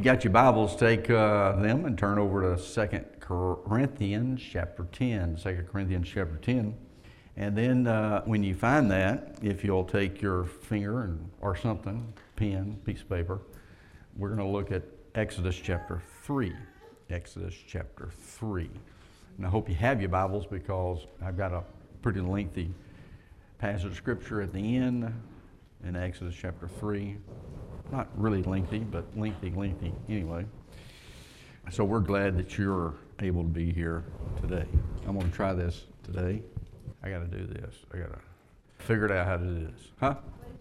got your Bibles, take them and turn over to 2 Corinthians chapter 10. 2 Corinthians chapter 10. And then when you find that, if you'll take your finger or something, pen, piece of paper, we're going to look at Exodus chapter 3. Exodus chapter 3. And I hope you have your Bibles because I've got a pretty lengthy passage of Scripture at the end in Exodus chapter 3. Not really lengthy, but lengthy anyway. So we're glad that you're able to be here today. I'm going to try this today. I got to do this. I got to figure out how to do this. Huh?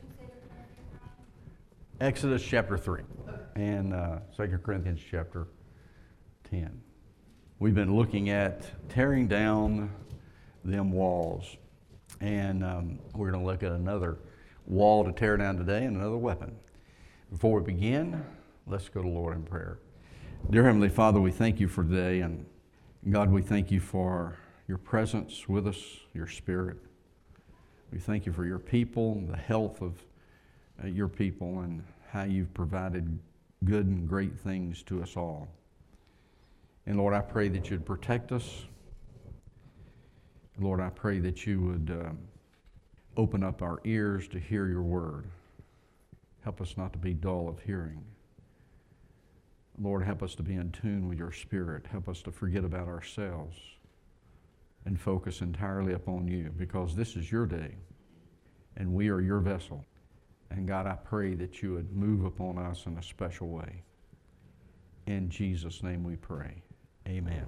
Exodus chapter 3 and 2 Corinthians chapter 10. We've been looking at tearing down them walls. And we're going to look at another wall to tear down today and another weapon. Before we begin, let's go to the Lord in prayer. Dear Heavenly Father, we thank you for today, and God, we thank you for your presence with us, your Spirit. We thank you for your people, the health of your people, and how you've provided good and great things to us all. And Lord, I pray that you'd protect us. Lord, I pray that you would open up our ears to hear your word. Help us not to be dull of hearing. Lord, help us to be in tune with your Spirit. Help us to forget about ourselves and focus entirely upon you, because this is your day and we are your vessel. And God, I pray that you would move upon us in a special way. In Jesus' name we pray. Amen.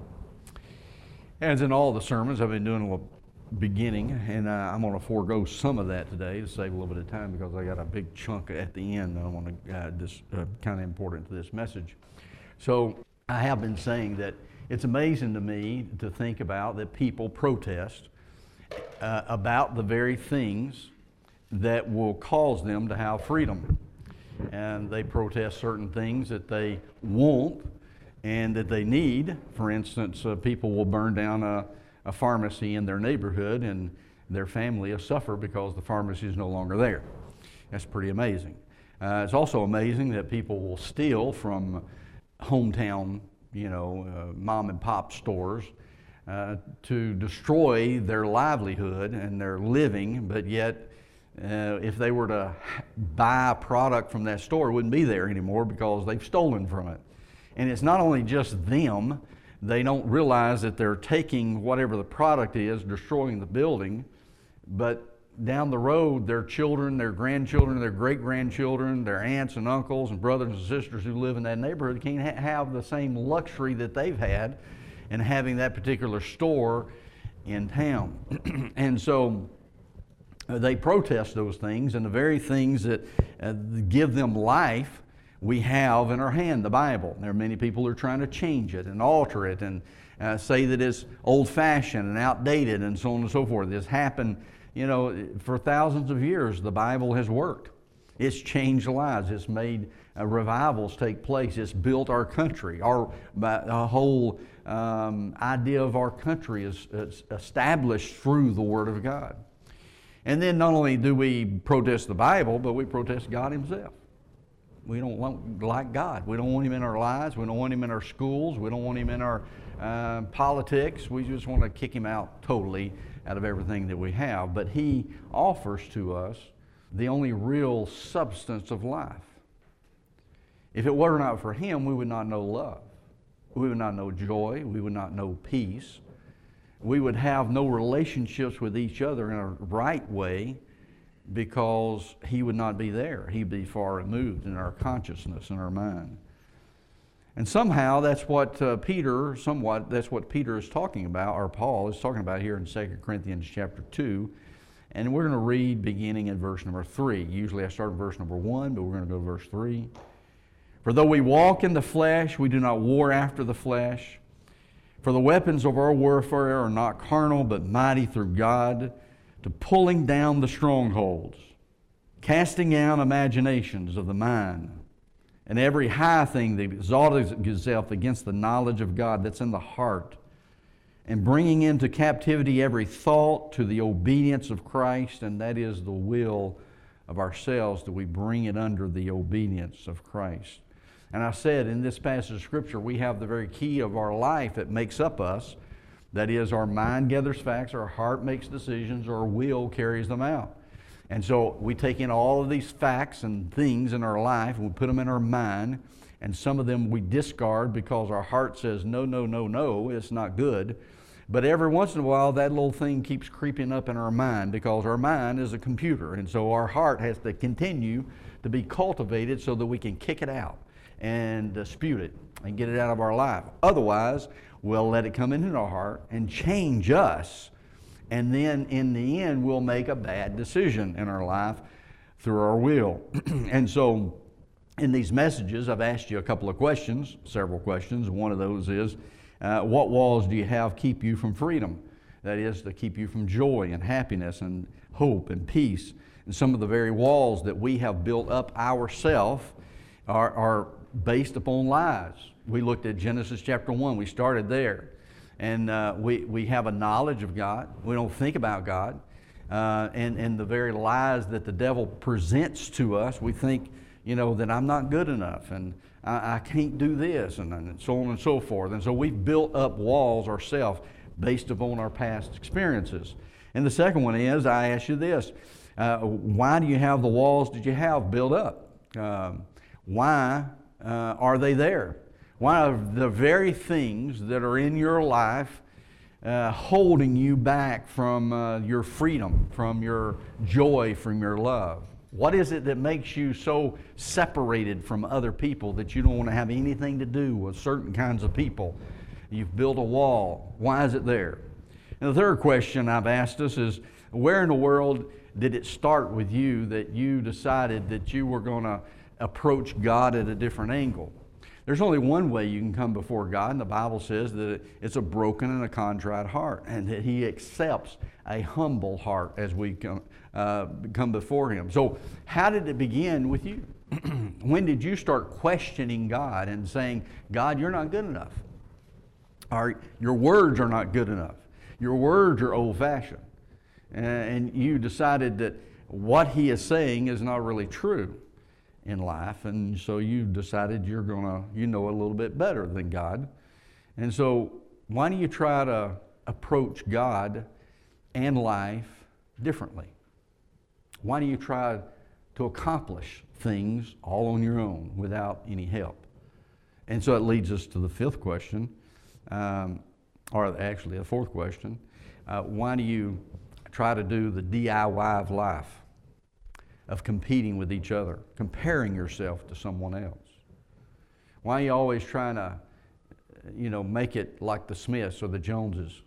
As in all the sermons, I've been doing a little beginning, and I'm going to forego some of that today to save a little bit of time because I got a big chunk at the end that I want to this kind of important to this message. So I have been saying that it's amazing to me to think about that people protest about the very things that will cause them to have freedom. And they protest certain things that they want and that they need. For instance, people will burn down a pharmacy in their neighborhood and their family will suffer because the pharmacy is no longer there. That's pretty amazing. It's also amazing that people will steal from hometown, mom and pop stores to destroy their livelihood and their living, but yet if they were to buy a product from that store, it wouldn't be there anymore because they've stolen from it. And it's not only just them. They don't realize that they're taking whatever the product is, destroying the building, but down the road, their children, their grandchildren, their great-grandchildren, their aunts and uncles and brothers and sisters who live in that neighborhood can't have the same luxury that they've had in having that particular store in town. And so they protest those things, and the very things that give them life we have in our hand, the Bible. There are many people who are trying to change it and alter it and say that it's old-fashioned and outdated and so on and so forth. This happened, for thousands of years. The Bible has worked. It's changed lives. It's made revivals take place. It's built our country. Our whole idea of our country is established through the Word of God. And then not only do we protest the Bible, but we protest God Himself. We don't like God. We don't want Him in our lives. We don't want Him in our schools. We don't want Him in our politics. We just want to kick Him out totally out of everything that we have. But He offers to us the only real substance of life. If it were not for Him, we would not know love. We would not know joy. We would not know peace. We would have no relationships with each other in a right way, because He would not be there. He'd be far removed in our consciousness and our mind. And somehow that's what Peter is talking about, or Paul is talking about here in 2 Corinthians chapter 2. And we're going to read beginning at verse number 3. Usually I start in verse number 1, but we're going to go to verse 3. For though we walk in the flesh, we do not war after the flesh. For the weapons of our warfare are not carnal, but mighty through God, to pulling down the strongholds, casting down imaginations of the mind, and every high thing that exalts itself against the knowledge of God that's in the heart, and bringing into captivity every thought to the obedience of Christ, and that is the will of ourselves, that we bring it under the obedience of Christ. And I said in this passage of Scripture, we have the very key of our life that makes up us. That is, our mind gathers facts, our heart makes decisions, our will carries them out. And so we take in all of these facts and things in our life, and we put them in our mind, and some of them we discard because our heart says, no, no, no, no, it's not good. But every once in a while, that little thing keeps creeping up in our mind because our mind is a computer. And so our heart has to continue to be cultivated so that we can kick it out and dispute it and get it out of our life. Otherwise, we'll let it come into our heart and change us. And then in the end, we'll make a bad decision in our life through our will. And so in these messages, I've asked you a couple of questions, several questions. One of those is, what walls do you have keep you from freedom? That is, to keep you from joy and happiness and hope and peace. And some of the very walls that we have built up ourselves are based upon lies. We looked at Genesis chapter 1. We started there. And we have a knowledge of God. We don't think about God. And the very lies that the devil presents to us, we think, that I'm not good enough and I can't do this and so on and so forth. And so we've built up walls ourselves based upon our past experiences. And the second one is, I ask you this, why do you have the walls that you have built up? Why are they there? Why are the very things that are in your life holding you back from your freedom, from your joy, from your love? What is it that makes you so separated from other people that you don't want to have anything to do with certain kinds of people? You've built a wall. Why is it there? And the third question I've asked us is, where in the world did it start with you that you decided that you were going to approach God at a different angle? There's only one way you can come before God, and the Bible says that it's a broken and a contrite heart, and that He accepts a humble heart as we come before Him. So how did it begin with you? When did you start questioning God and saying, God, you're not good enough? Or your words are not good enough. Your words are old-fashioned. And you decided that what He is saying is not really true in life, and so you decided you know a little bit better than God. And so why don't you try to approach God and life differently? Why don't you try to accomplish things all on your own without any help? And so it leads us to the fifth question, or actually the fourth question. Why do you try to do the DIY of life, of competing with each other, comparing yourself to someone else? Why are you always trying to, make it like the Smiths or the Joneses?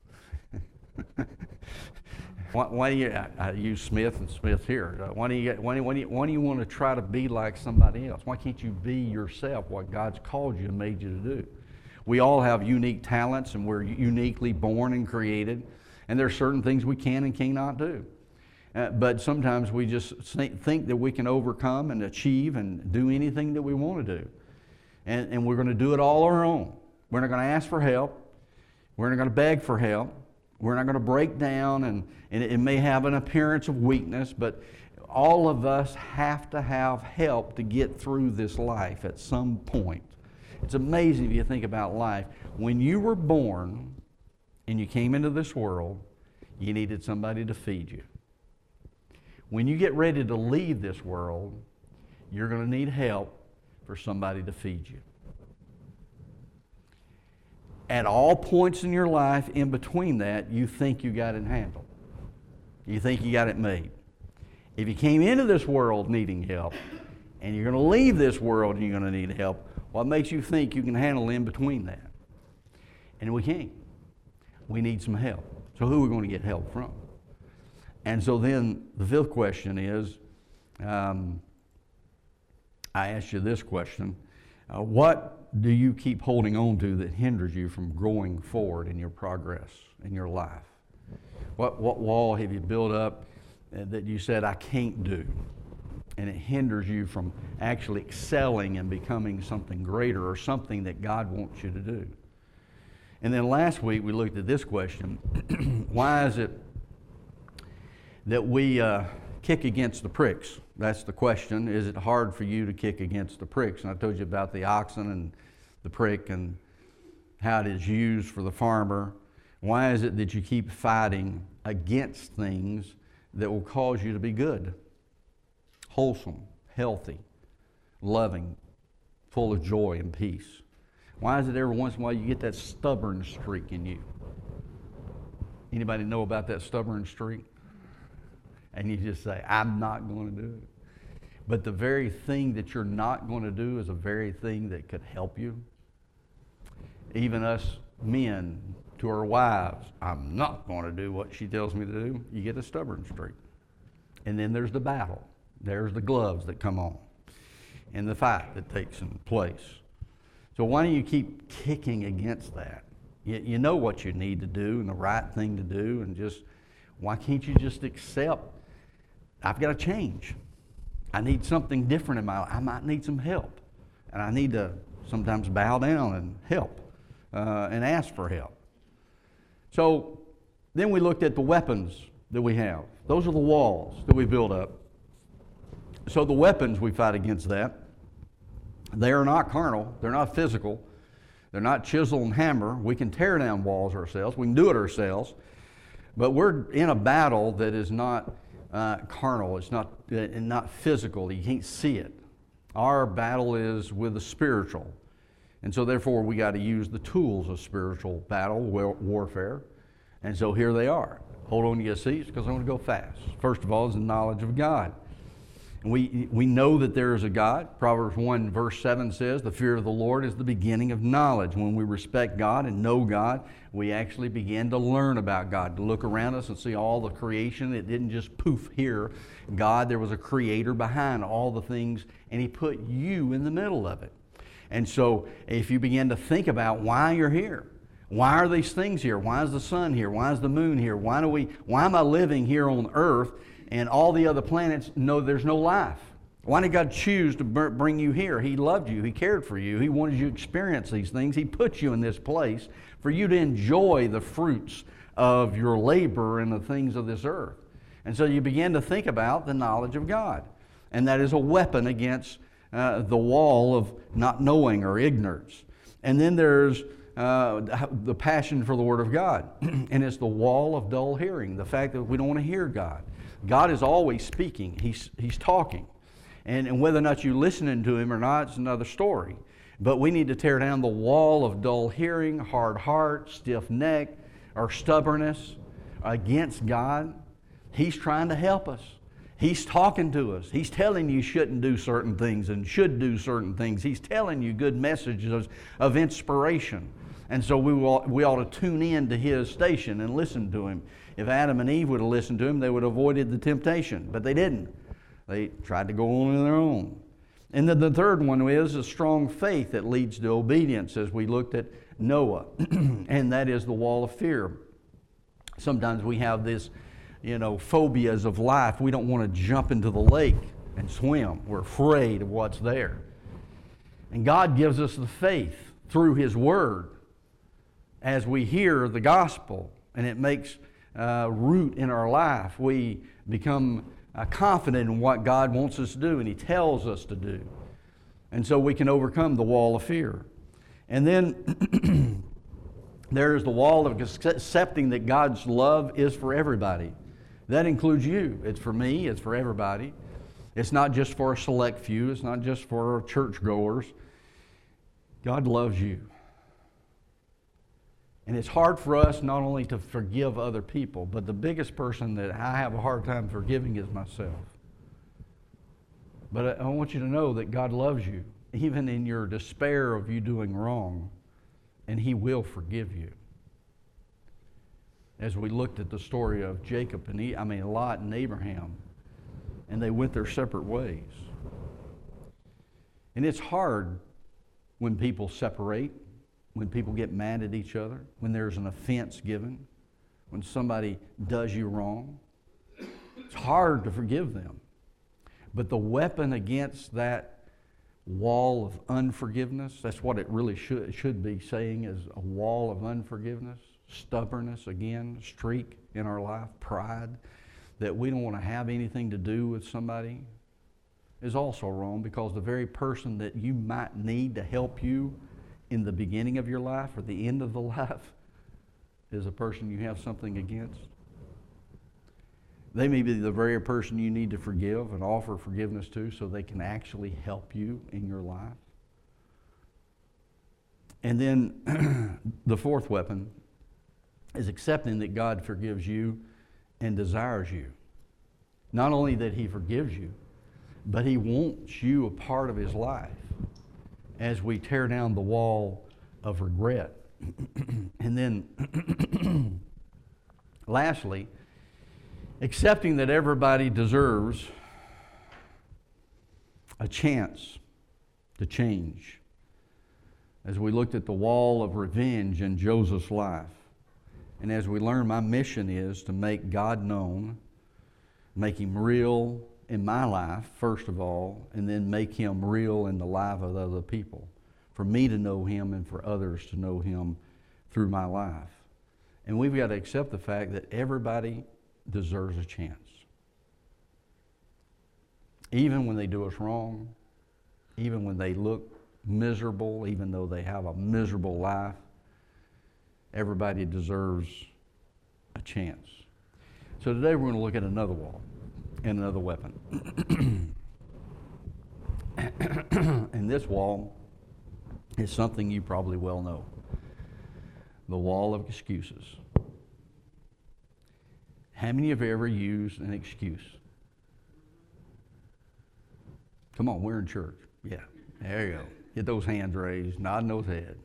Why do you, I use Smith and Smith here. Why do you want to try to be like somebody else? Why can't you be yourself, what God's called you and made you to do? We all have unique talents, and we're uniquely born and created, and there are certain things we can and cannot do. But sometimes we just think that we can overcome and achieve and do anything that we want to do. And we're going to do it all our own. We're not going to ask for help. We're not going to beg for help. We're not going to break down, and it may have an appearance of weakness, but all of us have to have help to get through this life at some point. It's amazing if you think about life. When you were born and you came into this world, you needed somebody to feed you. When you get ready to leave this world, you're going to need help for somebody to feed you. At all points in your life in between that, you think you got it handled. You think you got it made. If you came into this world needing help, and you're going to leave this world and you're going to need help, what makes you think you can handle in between that? And we can't. We need some help. So who are we going to get help from? And so then the fifth question is, I asked you this question, what do you keep holding on to that hinders you from going forward in your progress in your life? What wall have you built up that you said, I can't do? And it hinders you from actually excelling and becoming something greater or something that God wants you to do. And then last week we looked at this question, why is it that we kick against the pricks That's the question. Is it hard for you to kick against the pricks? And I told you about the oxen and the prick and how it is used for the farmer. Why is it that you keep fighting against things that will cause you to be good, wholesome, healthy, loving, full of joy and peace? Why is it every once in a while you get that stubborn streak in you? Anybody know about that stubborn streak? And you just say, I'm not going to do it. But the very thing that you're not going to do is the very thing that could help you. Even us men, to our wives, I'm not going to do what she tells me to do. You get a stubborn streak. And then there's the battle. There's the gloves that come on and the fight that takes place. So why don't you keep kicking against that? You know what you need to do and the right thing to do, and just, why can't you just accept, I've got to change. I need something different in my life. I might need some help. And I need to sometimes bow down and help and ask for help. So then we looked at the weapons that we have. Those are the walls that we build up. So the weapons we fight against that, they are not carnal. They're not physical. They're not chisel and hammer. We can tear down walls ourselves. We can do it ourselves. But we're in a battle that is not carnal. It's not physical. You can't see it. Our battle is with the spiritual. And so therefore we got to use the tools of spiritual battle, warfare. And so here they are. Hold on to your seats because I'm going to go fast. First of all is the knowledge of God. And we know that there is a God. Proverbs 1 verse 7 says, the fear of the Lord is the beginning of knowledge. When we respect God and know God, we actually begin to learn about God, to look around us and see all the creation. It didn't just poof here. God, there was a creator behind all the things, and He put you in the middle of it. And so if you begin to think about why you're here, why are these things here? Why is the sun here? Why is the moon here? Why am I living here on earth and all the other planets know there's no life? Why did God choose to bring you here? He loved you. He cared for you. He wanted you to experience these things. He put you in this place for you to enjoy the fruits of your labor and the things of this earth. And so you begin to think about the knowledge of God. And that is a weapon against the wall of not knowing or ignorance. And then there's the passion for the Word of God. And it's the wall of dull hearing, the fact that we don't want to hear God. God is always speaking. He's talking. And whether or not you're listening to Him or not, it's another story. But we need to tear down the wall of dull hearing, hard heart, stiff neck, or stubbornness against God. He's trying to help us. He's talking to us. He's telling you shouldn't do certain things and should do certain things. He's telling you good messages of inspiration. And so we ought to tune in to His station and listen to Him. If Adam and Eve would have listened to Him, they would have avoided the temptation. But they didn't. They tried to go on their own. And then the third one is a strong faith that leads to obedience, as we looked at Noah. And that is the wall of fear. Sometimes we have this, phobias of life. We don't want to jump into the lake and swim. We're afraid of what's there. And God gives us the faith through His Word as we hear the gospel, and it makes root in our life. We become confident in what God wants us to do and He tells us to do. And so we can overcome the wall of fear. And then there is the wall of accepting that God's love is for everybody. That includes you. It's for me. It's for everybody. It's not just for a select few. It's not just for churchgoers. God loves you. And it's hard for us not only to forgive other people, but the biggest person that I have a hard time forgiving is myself. But I want you to know that God loves you, even in your despair of you doing wrong, and He will forgive you. As we looked at the story of Jacob and Lot and Abraham, and they went their separate ways. And it's hard when people separate, when people get mad at each other, when there's an offense given, when somebody does you wrong. It's hard to forgive them. But the weapon against that wall of unforgiveness, that's what it really should be saying, is a wall of unforgiveness, stubbornness, again, streak in our life, pride, that we don't want to have anything to do with somebody is also wrong, because the very person that you might need to help you in the beginning of your life or the end of the life is a person you have something against. They may be the very person you need to forgive and offer forgiveness to so they can actually help you in your life. And then the fourth weapon is accepting that God forgives you and desires you. Not only that He forgives you, but He wants you a part of His life as we tear down the wall of regret. And then, lastly, accepting that everybody deserves a chance to change. As we looked at the wall of revenge in Joseph's life, and as we learn, my mission is to make God known, make Him real in my life, first of all, and then make Him real in the life of other people. For me to know Him and for others to know Him through my life. And we've got to accept the fact that everybody deserves a chance. Even when they do us wrong, even when they look miserable, even though they have a miserable life, everybody deserves a chance. So today we're going to look at another wall and another weapon. And this wall is something you probably well know. The wall of excuses. How many have ever used an excuse? Come on, we're in church. Yeah, there you go. Get those hands raised, nodding those heads.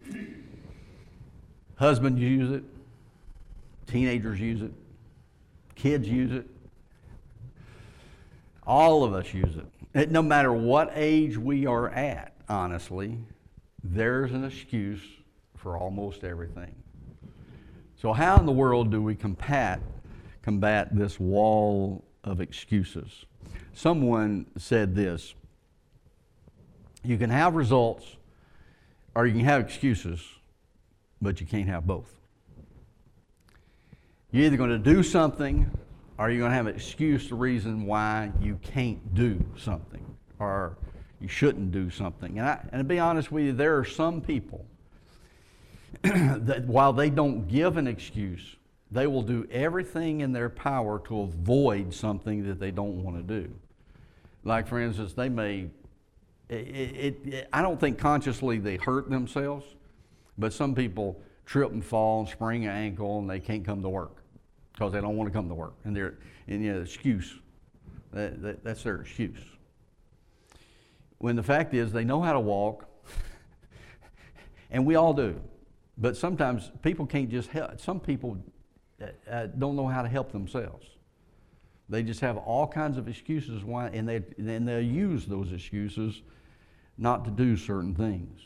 Husbands use it. Teenagers use it. Kids use it. All of us use it. No matter what age we are at, honestly, there's an excuse for almost everything. So how in the world do we combat this wall of excuses? Someone said this: you can have results or you can have excuses, but you can't have both. You're either going to do something or you're going to have an excuse, the reason why you can't do something or you shouldn't do something. And to be honest with you, there are some people that while they don't give an excuse, they will do everything in their power to avoid something that they don't want to do. Like, for instance, they may, I don't think consciously they hurt themselves, but some people trip and fall and sprain an ankle and they can't come to work because they don't want to come to work. And they're excuse. That's their excuse. When the fact is they know how to walk, and we all do. But sometimes people can't just help. Some people don't know how to help themselves. They just have all kinds of excuses why, and they'll use those excuses not to do certain things.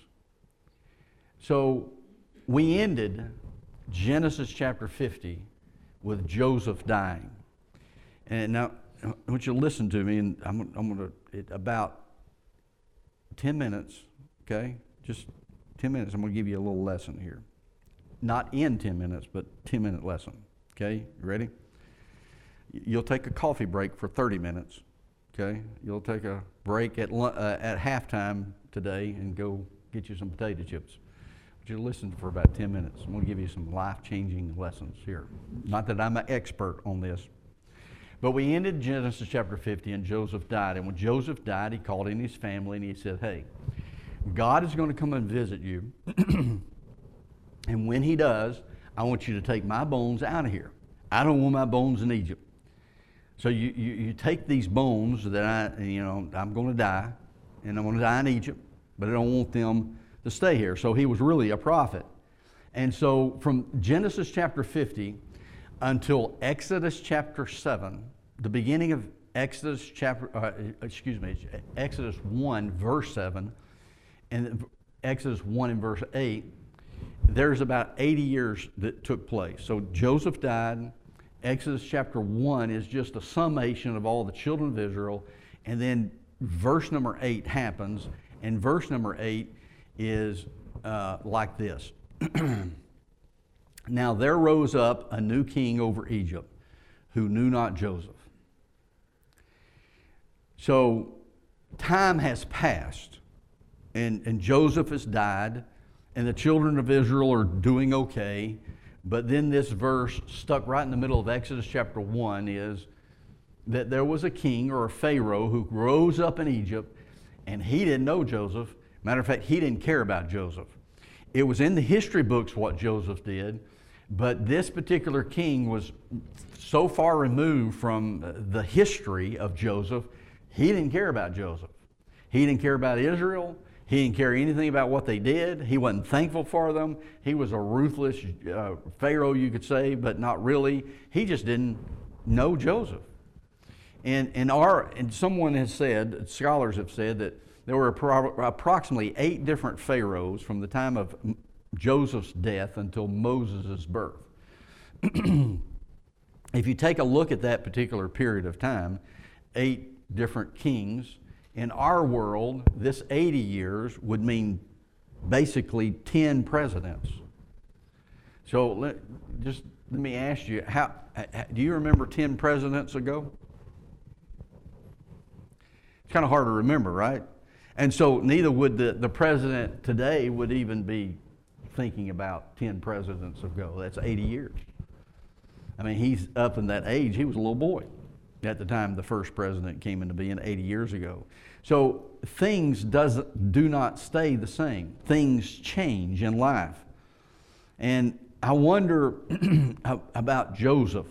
So we ended Genesis chapter 50 with Joseph dying. And now I want you to listen to me, and I'm going to, about 10 minutes, okay? Just 10 minutes, I'm going to give you a little lesson here. Not in 10 minutes, but 10-minute lesson, okay? You ready? You'll take a coffee break for 30 minutes, okay? You'll take a break at halftime today and go get you some potato chips. But you listen for about 10 minutes. I'm going to give you some life-changing lessons here. Not that I'm an expert on this. But we ended Genesis chapter 50, and Joseph died. And when Joseph died, he called in his family and he said, hey, God is going to come and visit you. And when he does, I want you to take my bones out of here. I don't want my bones in Egypt. So you take these bones that I'm going to die, and I'm going to die in Egypt, but I don't want them to stay here. So he was really a prophet. And so from Genesis chapter 50 until Exodus chapter 7, the beginning of Exodus Exodus 1 verse 7 and Exodus 1 and verse 8, there's about 80 years that took place. So Joseph died. Exodus chapter 1 is just a summation of all the children of Israel. And then verse number 8 happens. And verse number 8 is like this. Now there rose up a new king over Egypt who knew not Joseph. So time has passed, and Joseph has died, and the children of Israel are doing okay. But then this verse stuck right in the middle of Exodus chapter 1 is that there was a king or a Pharaoh who rose up in Egypt, and he didn't know Joseph. Matter of fact, he didn't care about Joseph. It was in the history books what Joseph did, but this particular king was so far removed from the history of Joseph, he didn't care about Joseph. He didn't care about Israel. He didn't care anything about what they did. He wasn't thankful for them. He was a ruthless Pharaoh, you could say, but not really. He just didn't know Joseph. And someone has said, scholars have said, that there were approximately 8 different pharaohs from the time of Joseph's death until Moses' birth. If you take a look at that particular period of time, 8 different kings, in our world, this 80 years would mean basically 10 presidents. So let me ask you, do you remember 10 presidents ago? It's kind of hard to remember, right? And so neither would the president today would even be thinking about 10 presidents ago. That's 80 years. I mean, he's up in that age. He was a little boy at the time the first president came into being 80 years ago. So things do not stay the same. Things change in life. And I wonder about Joseph.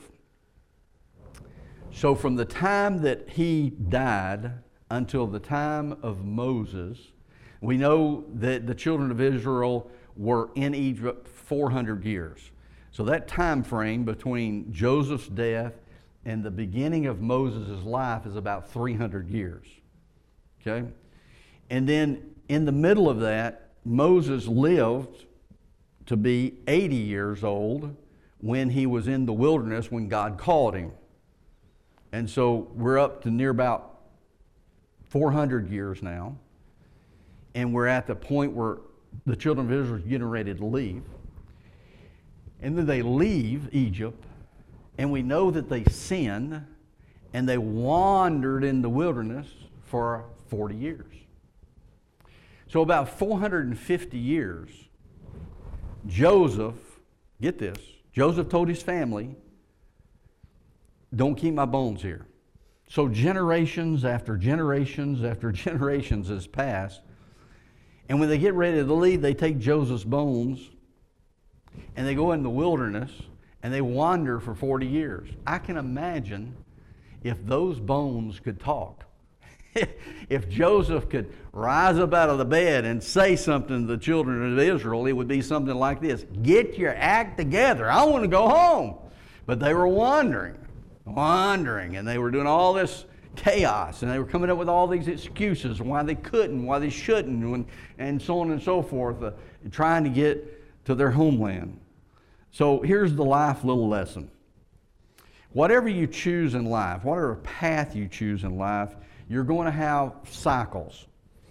So from the time that he died until the time of Moses, we know that the children of Israel were in Egypt 400 years. So that time frame between Joseph's death and the beginning of Moses' life is about 300 years. Okay? And then in the middle of that, Moses lived to be 80 years old when he was in the wilderness when God called him. And so we're up to near about 400 years now. And we're at the point where the children of Israel are getting ready to leave. And then they leave Egypt, and we know that they sinned, and they wandered in the wilderness for 40 years. So about 450 years, Joseph, get this, Joseph told his family, don't keep my bones here. So generations after generations after generations has passed, and when they get ready to leave, they take Joseph's bones, and they go in the wilderness, and they wander for 40 years. I can imagine if those bones could talk. If Joseph could rise up out of the bed and say something to the children of Israel, it would be something like this: get your act together. I want to go home. But they were wandering, and they were doing all this chaos, and they were coming up with all these excuses why they couldn't, why they shouldn't, and so on and so forth, trying to get to their homeland. So here's the life little lesson. Whatever you choose in life, whatever path you choose in life, you're going to have cycles.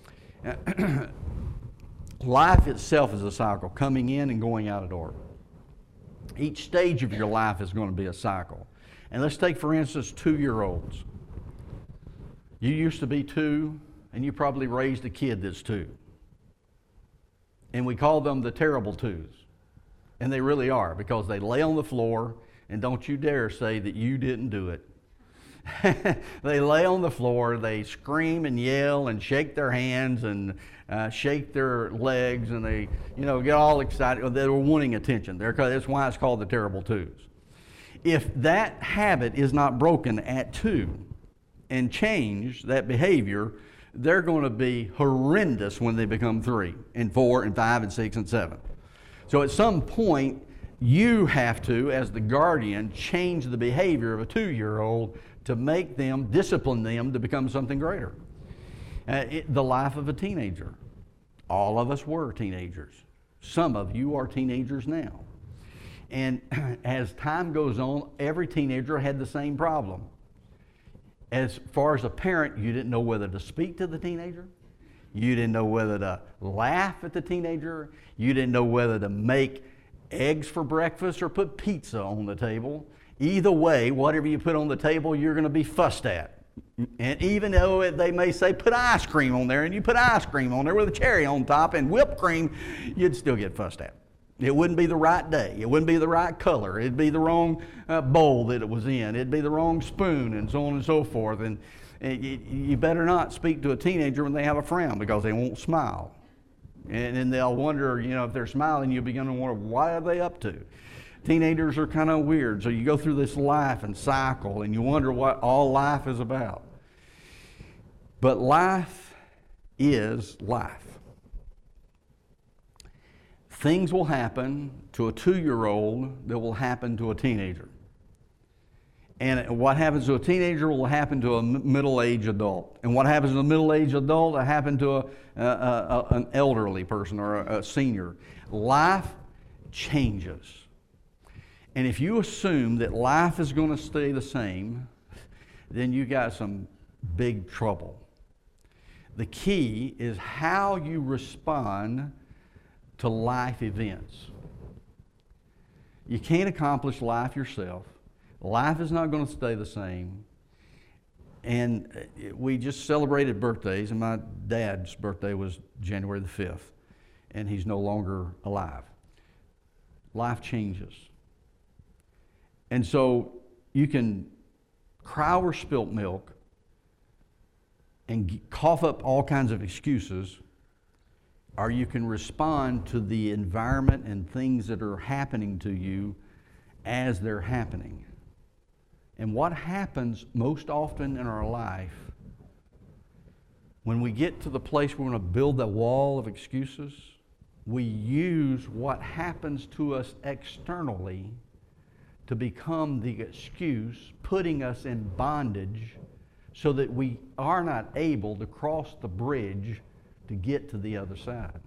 Life itself is a cycle, coming in and going out of door. Each stage of your life is going to be a cycle. And let's take, for instance, 2-year-olds. You used to be 2, and you probably raised a kid that's 2. And we call them the terrible 2s. And they really are, because they lay on the floor, and don't you dare say that you didn't do it. They lay on the floor, they scream and yell and shake their hands and shake their legs, and they get all excited. They were wanting attention. That's why it's called the terrible 2s. If that habit is not broken at 2 and change that behavior, they're going to be horrendous when they become 3 and 4 and 5 and 6 and 7. So at some point, you have to, as the guardian, change the behavior of a 2-year-old to make them, discipline them to become something greater. The life of a teenager. All of us were teenagers. Some of you are teenagers now. And as time goes on, every teenager had the same problem. As far as a parent, you didn't know whether to speak to the teenager. You didn't know whether to laugh at the teenager. You didn't know whether to make eggs for breakfast or put pizza on the table. Either way, whatever you put on the table, you're going to be fussed at. And even though they may say put ice cream on there, and you put ice cream on there with a cherry on top and whipped cream, you'd still get fussed at. It wouldn't be the right day. It wouldn't be the right color. It'd be the wrong bowl that it was in. It'd be the wrong spoon, and so on and so forth. And you better not speak to a teenager when they have a frown, because they won't smile. And then they'll wonder, if they're smiling, you'll begin to wonder, why are they up to? Teenagers are kind of weird. So you go through this life and cycle, and you wonder what all life is about. But life is life. Things will happen to a 2-year-old that will happen to a teenager. And what happens to a teenager will happen to a middle-aged adult. And what happens to a middle-aged adult will happen to an elderly person or a senior. Life changes. And if you assume that life is going to stay the same, then you got some big trouble. The key is how you respond to life events. You can't accomplish life yourself. Life is not going to stay the same. And we just celebrated birthdays, and my dad's birthday was January the 5th, and he's no longer alive. Life changes. And so you can cry over spilt milk and cough up all kinds of excuses, or you can respond to the environment and things that are happening to you as they're happening. And what happens most often in our life, when we get to the place where we're going to build that wall of excuses, we use what happens to us externally to become the excuse, putting us in bondage so that we are not able to cross the bridge to get to the other side.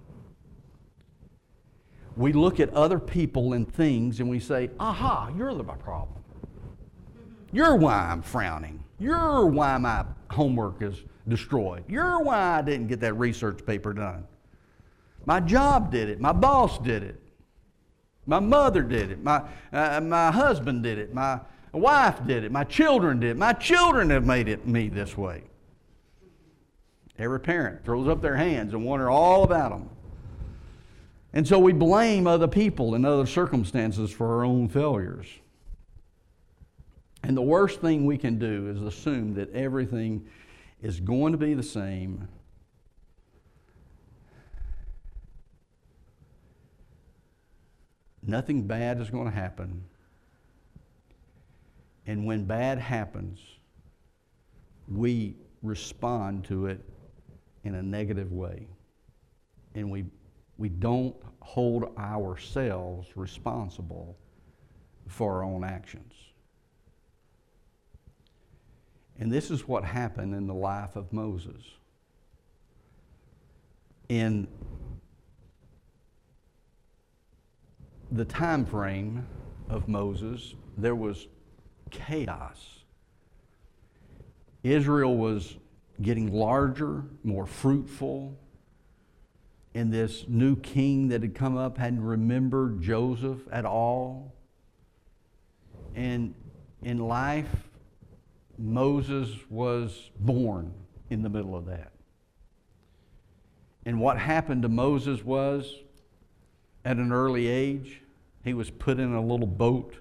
We look at other people and things and we say, aha, you're the problem. You're why I'm frowning. You're why my homework is destroyed. You're why I didn't get that research paper done. My job did it. My boss did it. My mother did it. My husband did it. My wife did it. My children did it. My children have made me this way. Every parent throws up their hands and wonder all about them. And so we blame other people and other circumstances for our own failures. And the worst thing we can do is assume that everything is going to be the same. Nothing bad is going to happen. And when bad happens, we respond to it in a negative way. And we don't hold ourselves responsible for our own actions. And this is what happened in the life of Moses. In the time frame of Moses, there was chaos. Israel was getting larger, more fruitful, and this new king that had come up hadn't remembered Joseph at all. And in life, Moses was born in the middle of that. And what happened to Moses was, at an early age, he was put in a little boat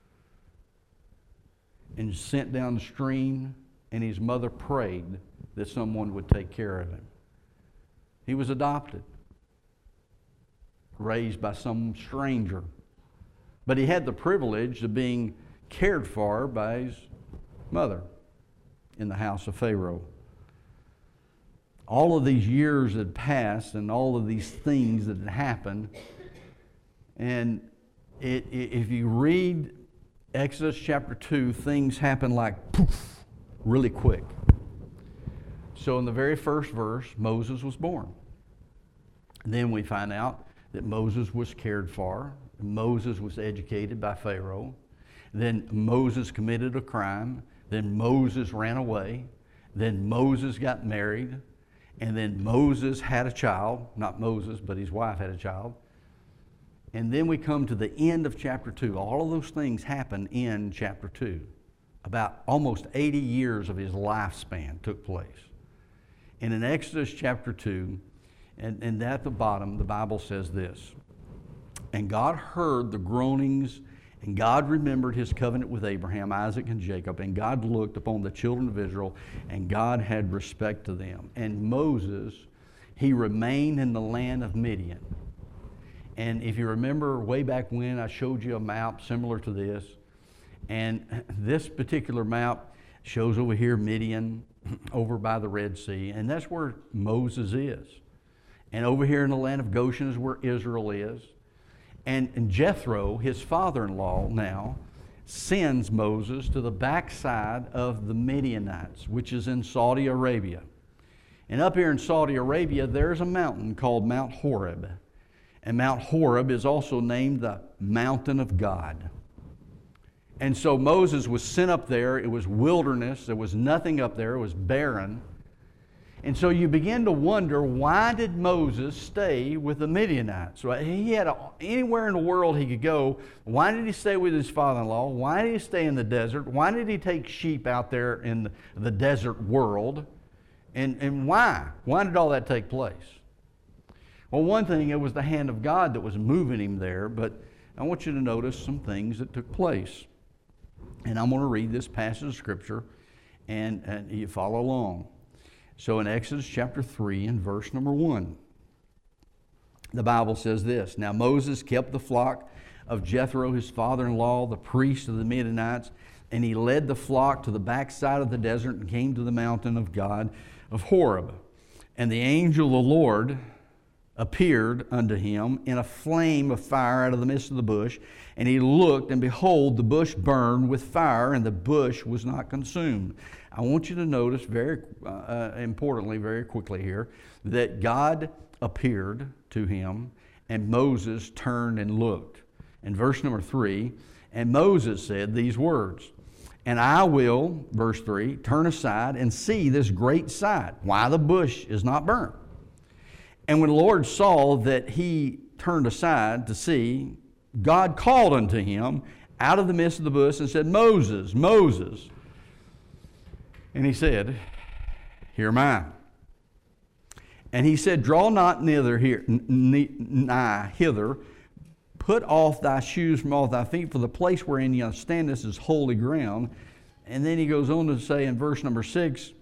and sent down the stream, and his mother prayed that someone would take care of him. He was adopted, raised by some stranger. But he had the privilege of being cared for by his mother in the house of Pharaoh. All of these years had passed, and all of these things that had happened. And if you read Exodus chapter 2, things happen like poof, really quick. So in the very first verse, Moses was born. And then we find out that Moses was cared for. Moses was educated by Pharaoh. Then Moses committed a crime. Then Moses ran away. Then Moses got married. And then Moses had a child. Not Moses, but his wife had a child. And then we come to the end of chapter 2. All of those things happen in chapter 2. about almost 80 years of his lifespan took place. And in Exodus chapter 2, and at the bottom, the Bible says this, "And God heard the groanings, and God remembered his covenant with Abraham, Isaac, and Jacob, and God looked upon the children of Israel, and God had respect to them. And Moses, he remained in the land of Midian." And if you remember way back when, I showed you a map similar to this. And this particular map shows over here Midian, over by the Red Sea, and that's where Moses is. And over here in the land of Goshen is where Israel is. And Jethro, his father-in-law now, sends Moses to the backside of the Midianites, which is in Saudi Arabia. And up here in Saudi Arabia, there's a mountain called Mount Horeb. And Mount Horeb is also named the Mountain of God. And so Moses was sent up there. It was wilderness. There was nothing up there. It was barren. And so you begin to wonder, why did Moses stay with the Midianites? Right? He had anywhere in the world he could go. Why did he stay with his father-in-law? Why did he stay in the desert? Why did he take sheep out there in the desert world? And why? Why did all that take place? Well, one thing, it was the hand of God that was moving him there, but I want you to notice some things that took place. And I'm going to read this passage of Scripture, and you follow along. So in Exodus chapter 3 and verse number 1, the Bible says this, "Now Moses kept the flock of Jethro, his father-in-law, the priest of the Midianites, and he led the flock to the backside of the desert and came to the mountain of God of Horeb. And the angel of the Lord appeared unto him in a flame of fire out of the midst of the bush. And he looked, and behold, the bush burned with fire, and the bush was not consumed." I want you to notice very importantly, very quickly here, that God appeared to him, and Moses turned and looked. In verse number 3, "And Moses said these words, And I will," verse 3, "turn aside and see this great sight, why the bush is not burnt. And when the Lord saw that he turned aside to see, God called unto him out of the midst of the bush and said, Moses, Moses. And he said, Here am I. And he said, Draw not nigh hither, put off thy shoes from off thy feet, for the place wherein you standest is holy ground. And then he goes on to say in verse number 6,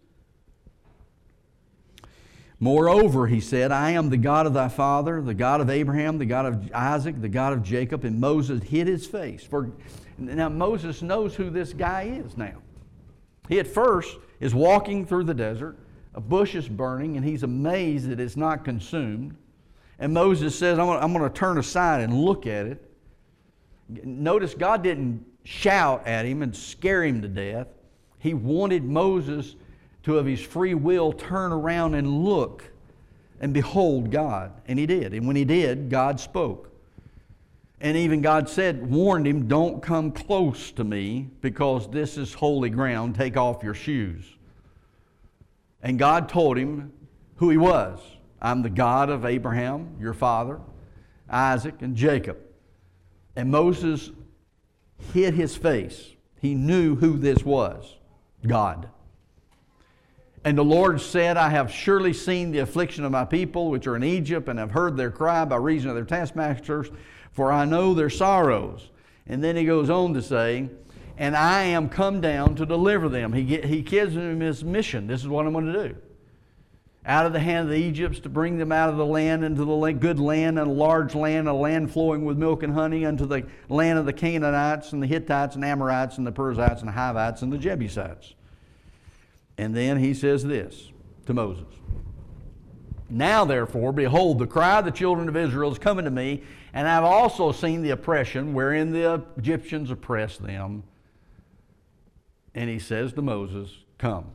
Moreover, he said, I am the God of thy father, the God of Abraham, the God of Isaac, the God of Jacob. And Moses hid his face. Now Moses knows who this guy is now. He at first is walking through the desert. A bush is burning, and he's amazed that it's not consumed. And Moses says, I'm going to turn aside and look at it. Notice God didn't shout at him and scare him to death. He wanted Moses to, of his free will, turn around and look and behold God. And he did. And when he did, God spoke. And even God warned him, don't come close to me because this is holy ground. Take off your shoes. And God told him who he was. I'm the God of Abraham, your father, Isaac, and Jacob. And Moses hid his face. He knew who this was, God. And the Lord said, I have surely seen the affliction of my people which are in Egypt, and have heard their cry by reason of their taskmasters, for I know their sorrows. And then he goes on to say, and I am come down to deliver them. He gives him his mission. This is what I'm going to do. Out of the hand of the Egyptians, to bring them out of the land into the good land, and a large land, a land flowing with milk and honey, unto the land of the Canaanites and the Hittites and Amorites and the Perizzites and the Hivites and the Jebusites. And then he says this to Moses. Now therefore, behold, the cry of the children of Israel is coming to me, and I have also seen the oppression wherein the Egyptians oppress them. And he says to Moses, Come.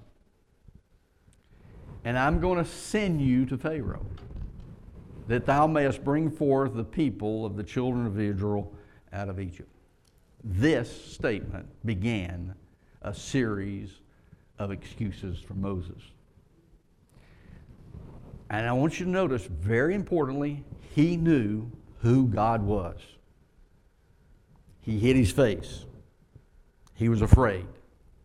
And I'm going to send you to Pharaoh, that thou mayest bring forth the people of the children of Israel out of Egypt. This statement began a series of excuses for Moses. And I want you to notice, very importantly, he knew who God was. He hid his face. He was afraid.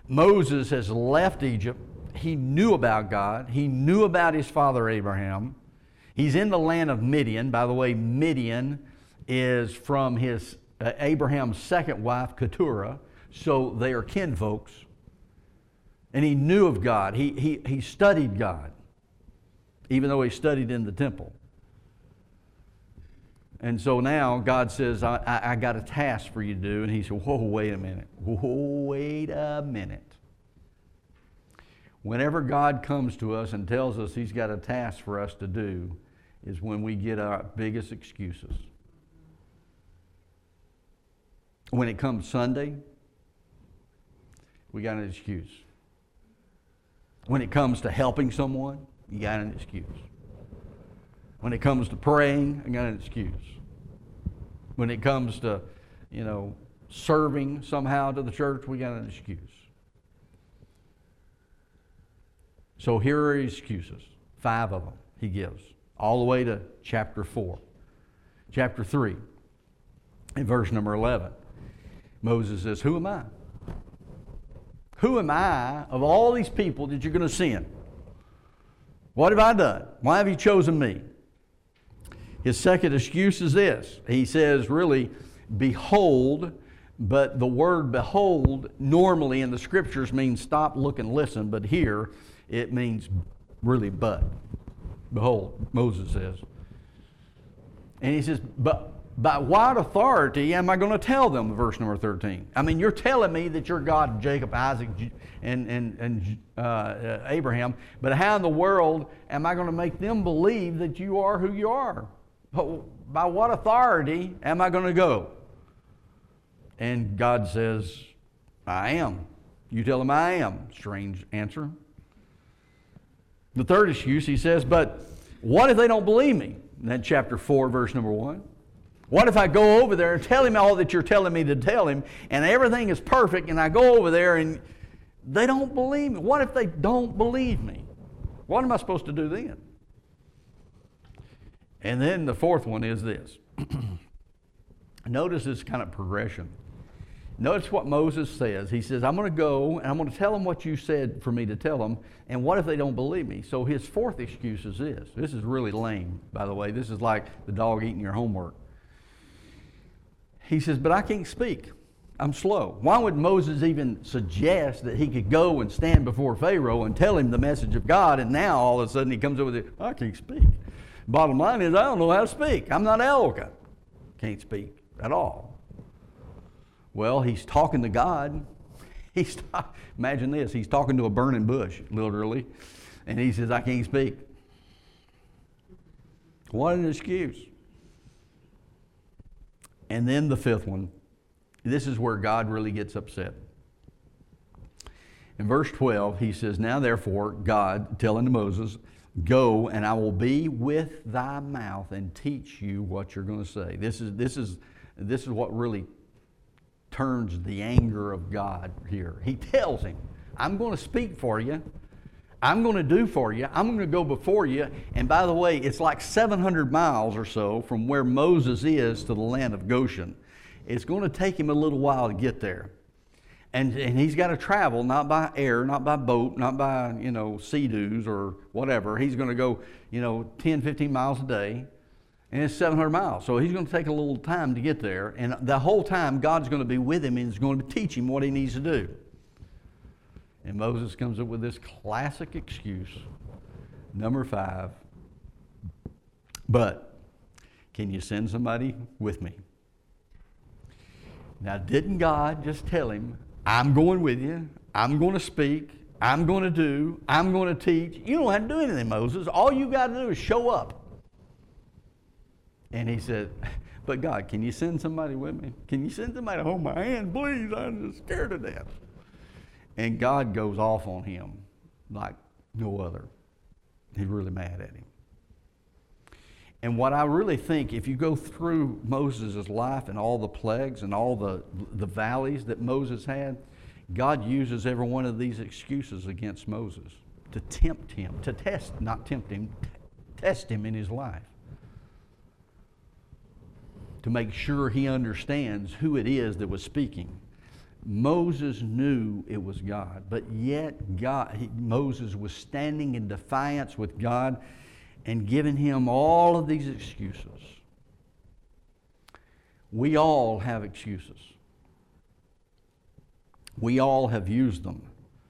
Moses has left Egypt. He knew about God. He knew about his father Abraham. He's in the land of Midian. By the way, Midian is from his Abraham's second wife, Keturah. So they are kinfolks. And he knew of God. He studied God, even though he studied in the temple. And so now God says, I got a task for you to do. And he said, whoa, wait a minute. Whoa, wait a minute. Whenever God comes to us and tells us he's got a task for us to do is when we get our biggest excuses. When it comes Sunday, we got an excuse. When it comes to helping someone, you got an excuse. When it comes to praying, I got an excuse. When it comes to, serving somehow to the church, we got an excuse. So here are his excuses. 5 of them he gives, all the way to chapter 4. Chapter 3, in verse number 11, Moses says, who am I? Who am I of all these people that you're going to send? What have I done? Why have you chosen me? His second excuse is this. He says, really, behold, but the word behold normally in the scriptures means stop, look, and listen, but here it means really but. Behold, Moses says. And he says, but by what authority am I going to tell them, verse number 13? I mean, you're telling me that you're God of Jacob, Isaac, and Abraham, but how in the world am I going to make them believe that you are who you are? By what authority am I going to go? And God says, I am. You tell them I am. Strange answer. The third excuse, he says, but what if they don't believe me? In that chapter 4, verse number 1. What if I go over there and tell him all that you're telling me to tell him, and everything is perfect, and I go over there and they don't believe me? What if they don't believe me? What am I supposed to do then? And then the fourth one is this. Notice this kind of progression. Notice what Moses says. He says, I'm going to go and I'm going to tell them what you said for me to tell them. And what if they don't believe me? So his fourth excuse is this. This is really lame, by the way. This is like the dog eating your homework. He says, but I can't speak. I'm slow. Why would Moses even suggest that he could go and stand before Pharaoh and tell him the message of God, and now all of a sudden he comes over there, I can't speak. Bottom line is, I don't know how to speak. I'm not eloquent. Can't speak at all. Well, he's talking to God. Imagine this. He's talking to a burning bush, literally. And he says, I can't speak. What an excuse. And then the fifth one. This is where God really gets upset. In verse 12, he says, now therefore, God, telling to Moses, go and I will be with thy mouth and teach you what you're going to say. This is what really turns the anger of God here. He tells him, I'm going to speak for you. I'm going to do for you. I'm going to go before you. And by the way, it's like 700 miles or so from where Moses is to the land of Goshen. It's going to take him a little while to get there. And he's got to travel, not by air, not by boat, not by, sea-doos or whatever. He's going to go, 10, 15 miles a day. And it's 700 miles. So he's going to take a little time to get there. And the whole time, God's going to be with him and is going to teach him what he needs to do. And Moses comes up with this classic excuse, number 5. But can you send somebody with me? Now, didn't God just tell him, I'm going with you, I'm going to speak, I'm going to do, I'm going to teach? You don't have to do anything, Moses. All you got to do is show up. And he said, but God, can you send somebody with me? Can you send somebody to hold my hand, please? I'm just scared to death. And God goes off on him like no other. He's really mad at him. And what I really think, if you go through Moses' life and all the plagues and all the valleys that Moses had, God uses every one of these excuses against Moses to tempt him, to test, not tempt him, test him in his life. To make sure he understands who it is that was speaking. Moses knew it was God, but yet Moses was standing in defiance with God and giving him all of these excuses. We all have excuses. We all have used them.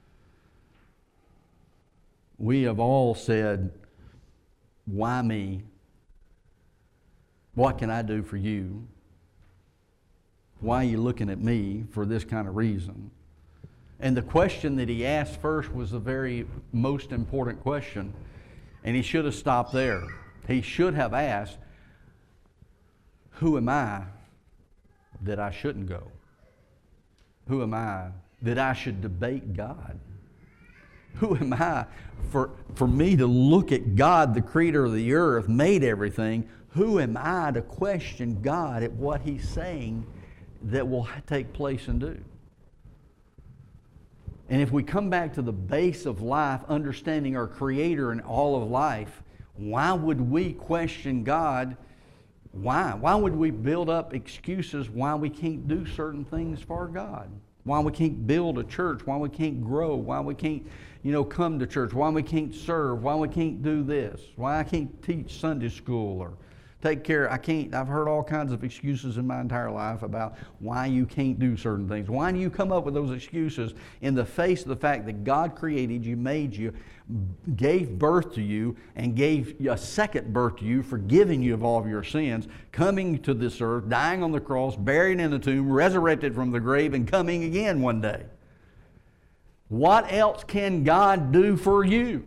We have all said, why me? What can I do for you? Why are you looking at me for this kind of reason? And the question that he asked first was the very most important question. And he should have stopped there. He should have asked, who am I that I shouldn't go? Who am I that I should debate God? Who am I for me to look at God, the creator of the earth, made everything? Who am I to question God at what He's saying that will take place and do? And if we come back to the base of life, understanding our Creator in all of life, why would we question God? Why? Why would we build up excuses why we can't do certain things for God? Why we can't build a church? Why we can't grow? Why we can't, come to church? Why we can't serve? Why we can't do this? Why I can't teach Sunday school or take care. I've heard all kinds of excuses in my entire life about why you can't do certain things. Why do you come up with those excuses in the face of the fact that God created you, made you, gave birth to you, and gave a second birth to you, forgiving you of all of your sins, coming to this earth, dying on the cross, buried in the tomb, resurrected from the grave, and coming again one day? What else can God do for you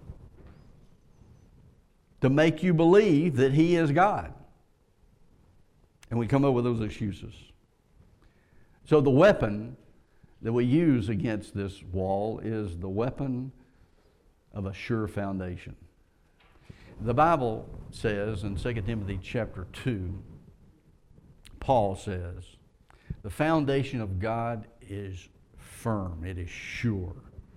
to make you believe that He is God? And we come up with those excuses. So the weapon that we use against this wall is the weapon of a sure foundation. The Bible says in 2 Timothy chapter 2, Paul says, the foundation of God is firm, it is sure,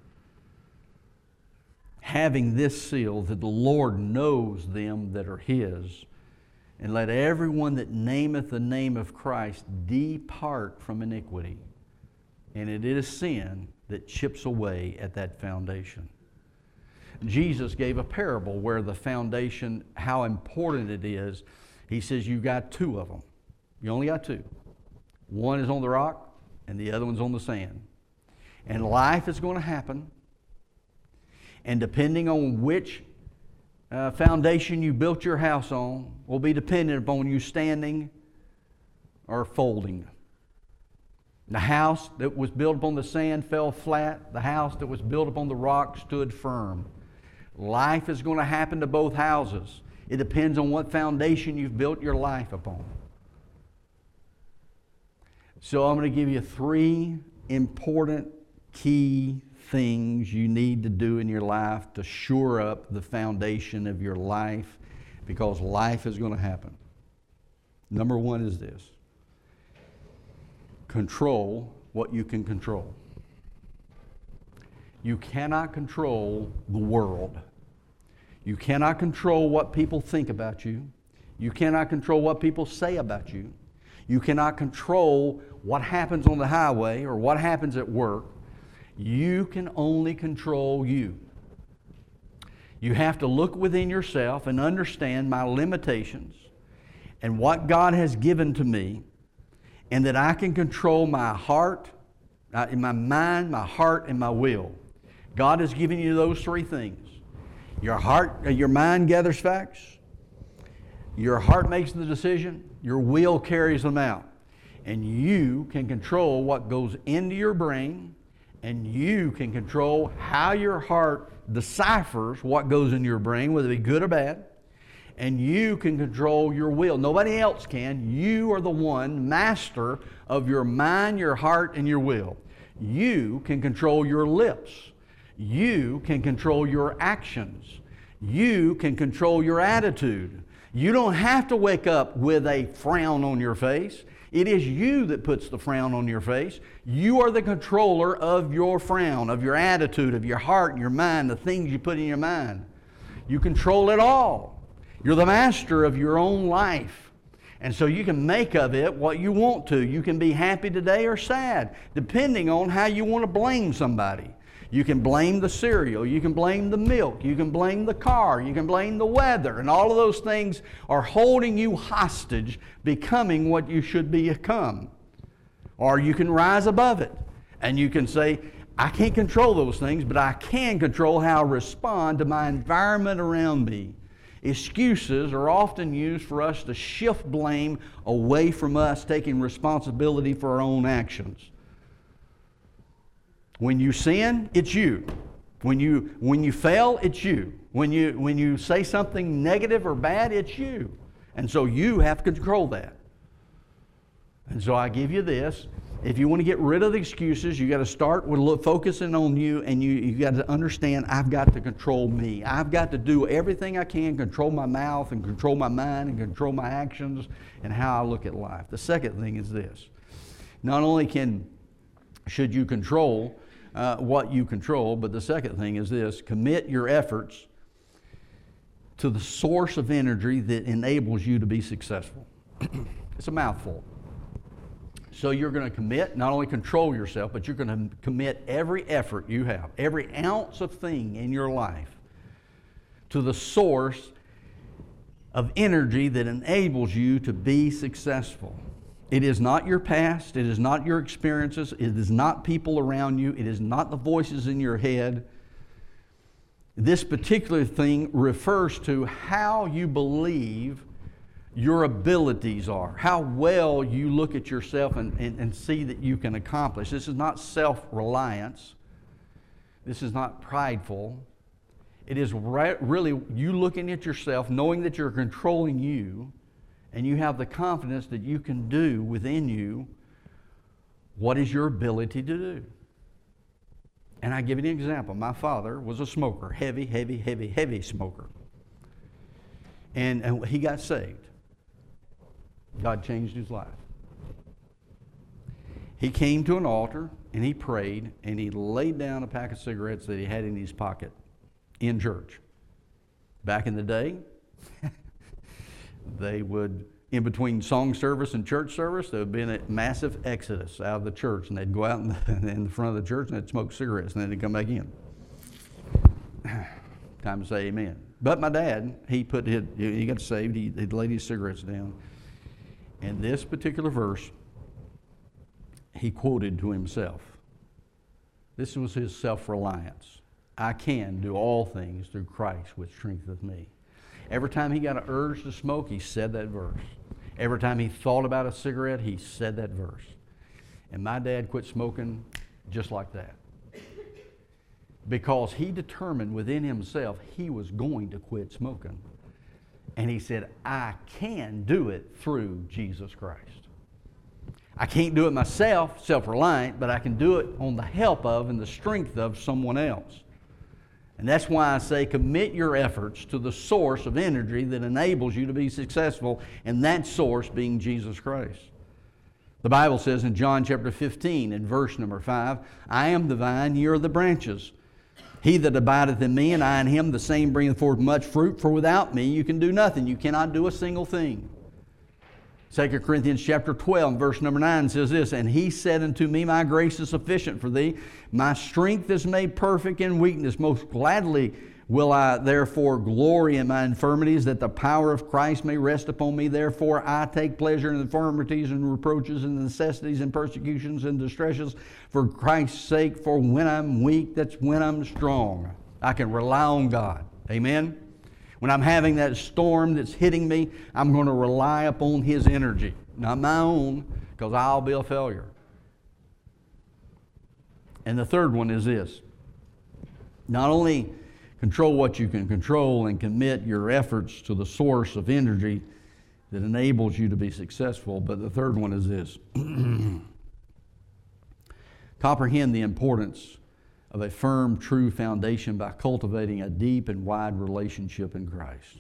having this seal, that the Lord knows them that are His. And let everyone that nameth the name of Christ depart from iniquity. And it is sin that chips away at that foundation. Jesus gave a parable where the foundation, how important it is. He says you got two of them. You only got two. One is on the rock and the other one's on the sand. And life is going to happen. And depending on which foundation you built your house on will be dependent upon you standing or folding. The house that was built upon the sand fell flat. The house that was built upon the rock stood firm. Life is going to happen to both houses. It depends on what foundation you've built your life upon. So I'm going to give you 3 important key things you need to do in your life to shore up the foundation of your life, because life is going to happen. Number 1 is this: control what you can control. You cannot control the world. You cannot control what people think about you. You cannot control what people say about you. You cannot control what happens on the highway or what happens at work. You can only control you. You have to look within yourself and understand my limitations and what God has given to me, and that I can control my heart, my mind, my heart, and my will. God has given you those 3 things. Your heart, your mind gathers facts. Your heart makes the decision. Your will carries them out. And you can control what goes into your brain, and you can control how your heart deciphers what goes in your brain, whether it be good or bad. And you can control your will. Nobody else can. You are the one master of your mind, your heart, and your will. You can control your lips. You can control your actions. You can control your attitude. You don't have to wake up with a frown on your face. It is you that puts the frown on your face. You are the controller of your frown, of your attitude, of your heart and your mind, the things you put in your mind. You control it all. You're the master of your own life. And so you can make of it what you want to. You can be happy today or sad, depending on how you want to blame somebody. You can blame the cereal, you can blame the milk, you can blame the car, you can blame the weather, and all of those things are holding you hostage, becoming what you should become. Or you can rise above it, and you can say, I can't control those things, but I can control how I respond to my environment around me. Excuses are often used for us to shift blame away from us taking responsibility for our own actions. When you sin, it's you. When you fail, it's you. When you say something negative or bad, it's you. And so you have to control that. And so I give you this. If you want to get rid of the excuses, you got to start with focusing on you, and you got to understand, I've got to control me. I've got to do everything I can, control my mouth and control my mind and control my actions and how I look at life. The second thing is this. Not only should you control what you control, but the second thing is this: commit your efforts to the source of energy that enables you to be successful. It's a mouthful. So you're going to commit, not only control yourself, but you're going to commit every effort you have, every ounce of thing in your life, to the source of energy that enables you to be successful. It is not your past. It is not your experiences. It is not people around you. It is not the voices in your head. This particular thing refers to how you believe your abilities are, how well you look at yourself and see that you can accomplish. This is not self-reliance. This is not prideful. It is really you looking at yourself, knowing that you're controlling you, and you have the confidence that you can do within you what is your ability to do. And I give you an example. My father was a smoker, heavy smoker. And he got saved. God changed his life. He came to an altar and he prayed and he laid down a pack of cigarettes that he had in his pocket in church. Back in the day, they would, in between song service and church service, there would be a massive exodus out of the church, and they'd go out in the front of the church and they'd smoke cigarettes, and then they'd come back in. Time to say amen. But my dad, he got saved, he laid his cigarettes down. And this particular verse, he quoted to himself. This was his self-reliance. I can do all things through Christ which strengtheneth me. Every time he got an urge to smoke, he said that verse. Every time he thought about a cigarette, he said that verse. And my dad quit smoking just like that. Because he determined within himself he was going to quit smoking. And he said, I can do it through Jesus Christ. I can't do it myself, self-reliant, but I can do it on the help of and the strength of someone else. And that's why I say commit your efforts to the source of energy that enables you to be successful, and that source being Jesus Christ. The Bible says in John chapter 15 and verse number 5, I am the vine, ye are the branches. He that abideth in me and I in him, the same bringeth forth much fruit, for without me you can do nothing. You cannot do a single thing. 2 Corinthians chapter 12, verse number 9 says this, and he said unto me, my grace is sufficient for thee. My strength is made perfect in weakness. Most gladly will I therefore glory in my infirmities, that the power of Christ may rest upon me. Therefore I take pleasure in infirmities and reproaches and necessities and persecutions and distresses for Christ's sake. For when I'm weak, that's when I'm strong. I can rely on God. Amen? When I'm having that storm that's hitting me, I'm going to rely upon His energy, not my own, because I'll be a failure. And the third one is this. Not only control what you can control and commit your efforts to the source of energy that enables you to be successful, but the third one is this. Comprehend the importance of a firm, true foundation by cultivating a deep and wide relationship in Christ.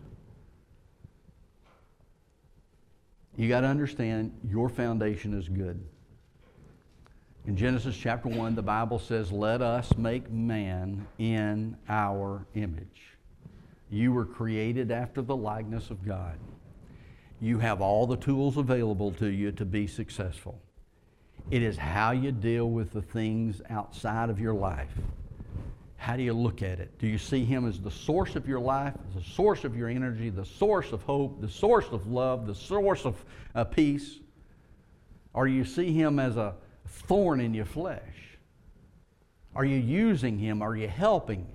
You got to understand your foundation is good. In Genesis chapter 1, the Bible says, let us make man in our image. You were created after the likeness of God. You have all the tools available to you to be successful. It is how you deal with the things outside of your life. How do you look at it? Do you see Him as the source of your life, the source of your energy, the source of hope, the source of love, the source of peace? Or do you see Him as a thorn in your flesh? Are you using Him? Are you helping?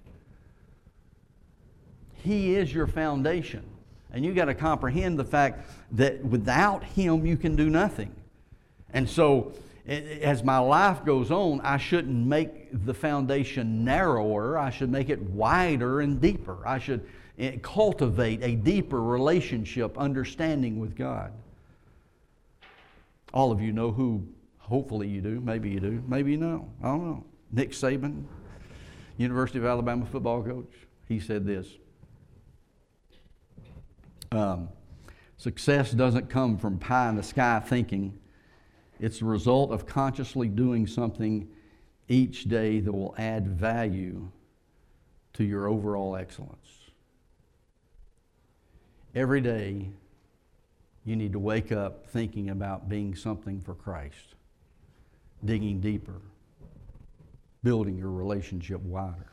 He is your foundation. And you've got to comprehend the fact that without Him you can do nothing. And so, as my life goes on, I shouldn't make the foundation narrower. I should make it wider and deeper. I should cultivate a deeper relationship, understanding with God. All of you know who, hopefully you do, maybe you know, I don't know. Nick Saban, University of Alabama football coach, he said this. Success doesn't come from pie in the sky thinking. It's the result of consciously doing something each day that will add value to your overall excellence. Every day, you need to wake up thinking about being something for Christ, digging deeper, building your relationship wider.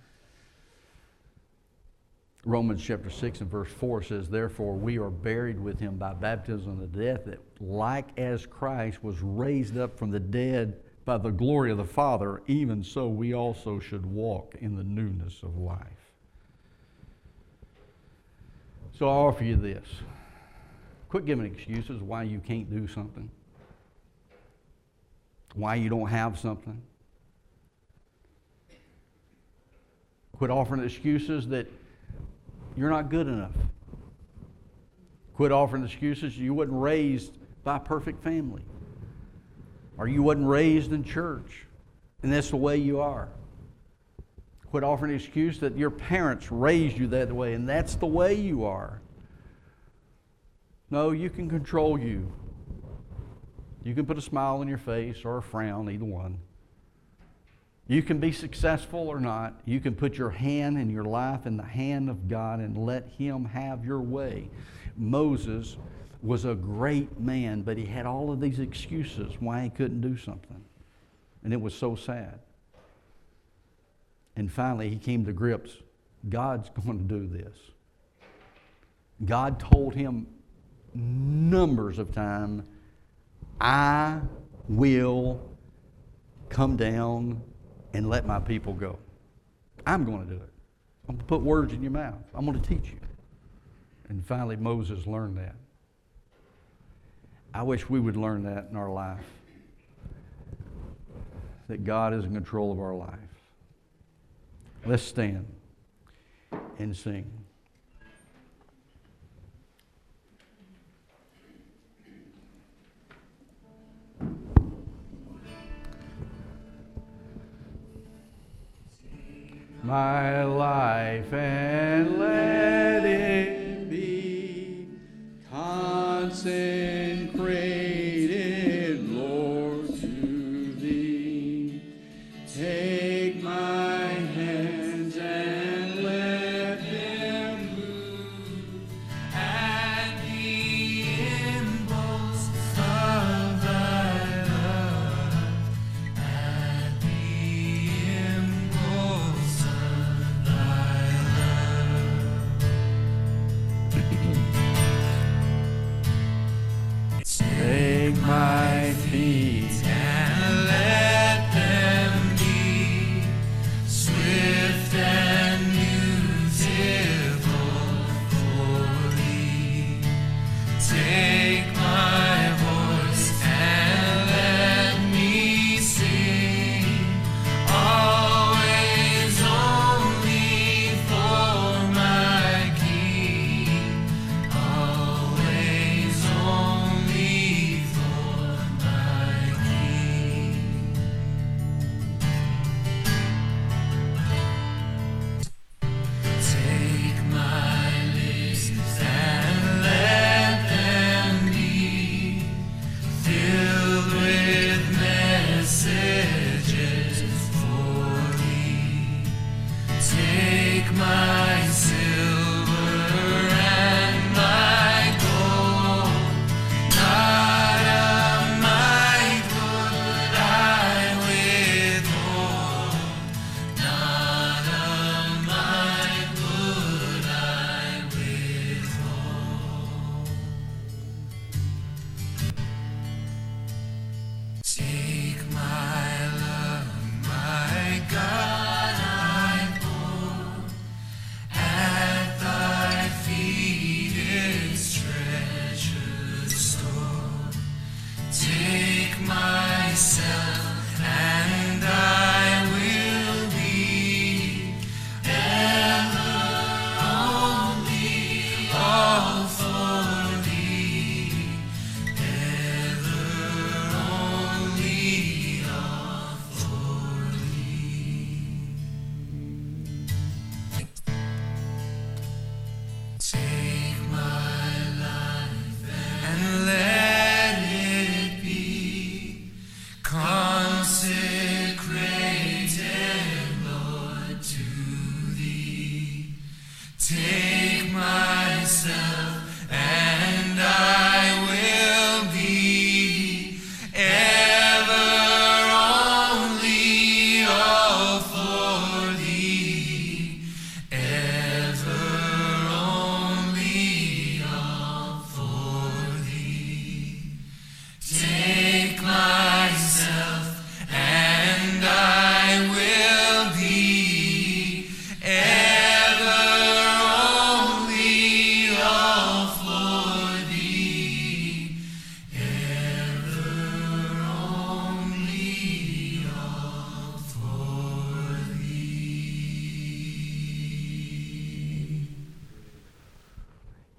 Romans chapter 6 and verse 4 says, "Therefore we are buried with Him by baptism of the death, that like as Christ was raised up from the dead by the glory of the Father, even so we also should walk in the newness of life." So I offer you this. Quit giving excuses why you can't do something, why you don't have something. Quit offering excuses that you're not good enough. Quit offering excuses you wasn't raised by a perfect family, or you wasn't raised in church, and that's the way you are. Quit offering an excuse that your parents raised you that way, and that's the way you are. No, you can control you. You can put a smile on your face or a frown, either one. You can be successful or not. You can put your hand and your life in the hand of God and let Him have your way. Moses was a great man, but he had all of these excuses why he couldn't do something. And it was so sad. And finally, he came to grips. God's going to do this. God told him numbers of times, "I will come down and let my people go. I'm going to do it. I'm going to put words in your mouth. I'm going to teach you." And finally, Moses learned that. I wish we would learn that in our life, that God is in control of our life. Let's stand and sing. My life, and let it be consecrated, Lord, to Thee. Take my hands and let them move at the impulse of Thy love, at the impulse of Thy love.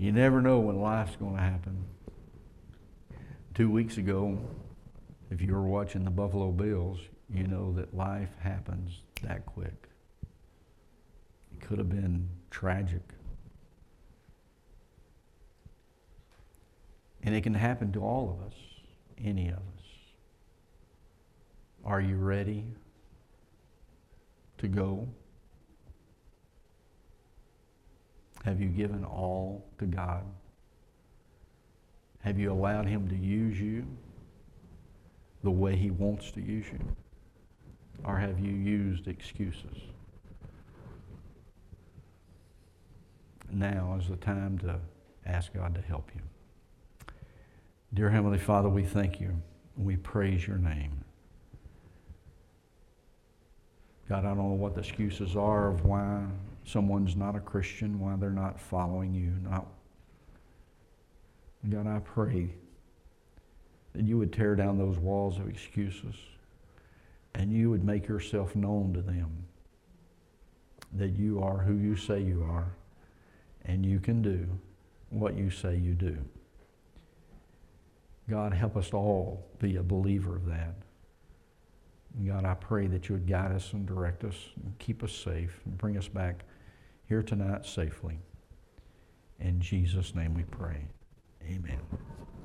You never know when life's going to happen. 2 weeks ago, if you were watching the Buffalo Bills, you know that life happens that quick. It could have been tragic. And it can happen to all of us, any of us. Are you ready to go? Have you given all to God? Have you allowed Him to use you the way He wants to use you? Or have you used excuses? Now is the time to ask God to help you. Dear Heavenly Father, we thank you and we praise your name. God, I don't know what the excuses are of why someone's not a Christian, why they're not following you. God, I pray that you would tear down those walls of excuses and you would make yourself known to them, that you are who you say you are and you can do what you say you do. God, help us all be a believer of that. And God, I pray that you would guide us and direct us and keep us safe and bring us back here tonight safely. In Jesus' name we pray. Amen.